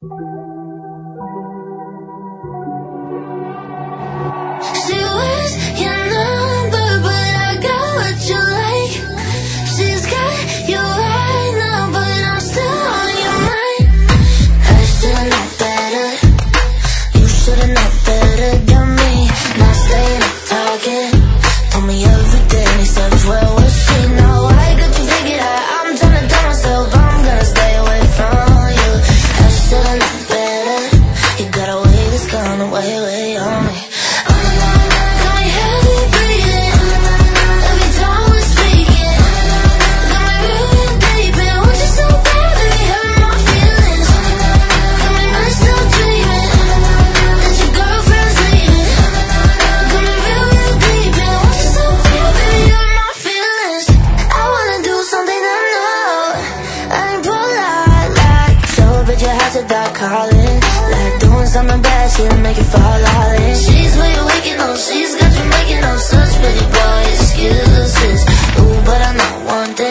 She wears your number, but I got what you like. She's got you right now, but I'm still on your mind. I should've known better. You should've known better than me. Not staying up talking. Told me everything except where was she? Now I got you figured out. I'm trying to tell myself I'm gonna stay away from you. I should've known better. You got a way that's gonna weigh on me. Calling, like doing something bad, she'll make you fall all in. She's where you're waking up, she's got you making up such pretty boy excuses. Ooh, but I know one thing.